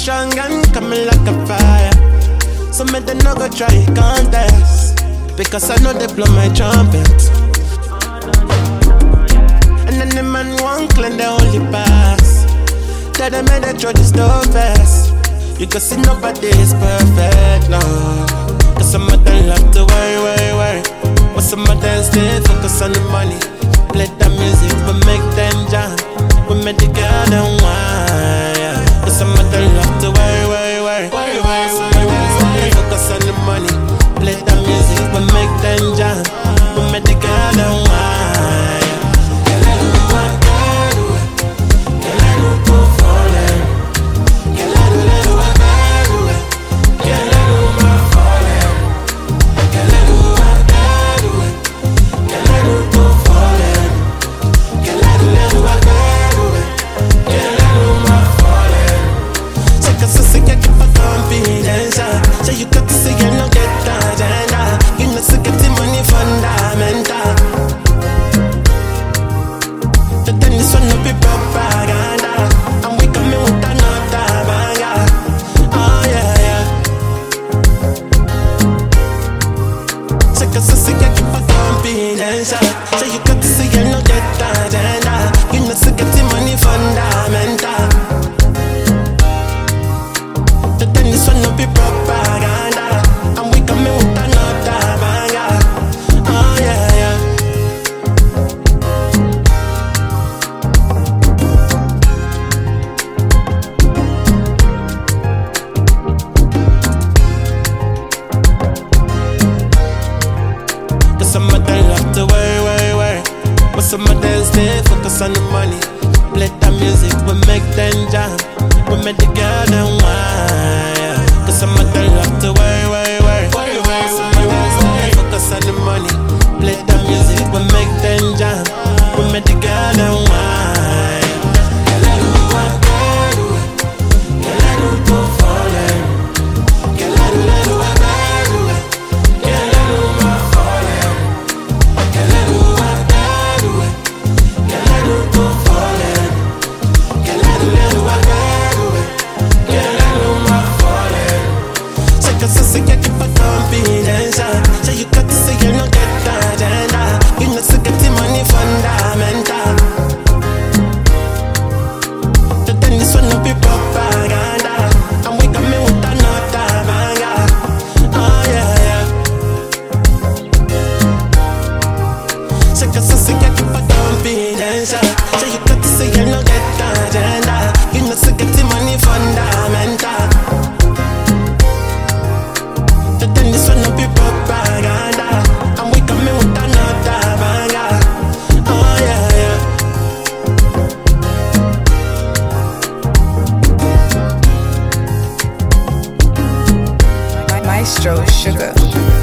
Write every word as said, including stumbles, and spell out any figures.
strong and coming like a fire. So me they no go try contest, because I know they blow my trumpet. And then the man won't claim the only pass. Tell them that they throw this door fast. You can see nobody is perfect, no. Cause some of them love to worry, worry, worry. But some of them stay focus on the money. Play the music, but make them jam. We make the girl them wine. But some of them love to worry, worry, worry. Some of them stay focus on the money. Play the music, but make them jam. We make the girl them wine. So you got to say you no get agenda. You know so get the money fundamental. But then this one no be propaganda, and we coming with another banger. Oh yeah, yeah. So cause I say you keep a confidence. So you got to say you no get agenda. You know so get the money fundamental. But then this one no be propaganda, and we coming with another banger. Oh yeah, yeah. Cause some of them love to worry, worry, worry. But some of them stay focus on the money. Play the music, we make them jam. We make the girl them wine. Cause some of them love to worry, worry, worry. Some of them stay focus on the money. Play the music, we make them jam. We make the girl them wine. Cause I say you keep a confidence. So you got to say you no get agenda. You know so get the money fundamental. But then this one no be propaganda, and we coming with another banger. Oh yeah, yeah. So cause I say you keep a confidence. So you got to say you no get agenda. You know so get the money fundamental. But then this one no be propaganda, and we coming with another banger. Oh yeah, yeah. Maestro Sugar.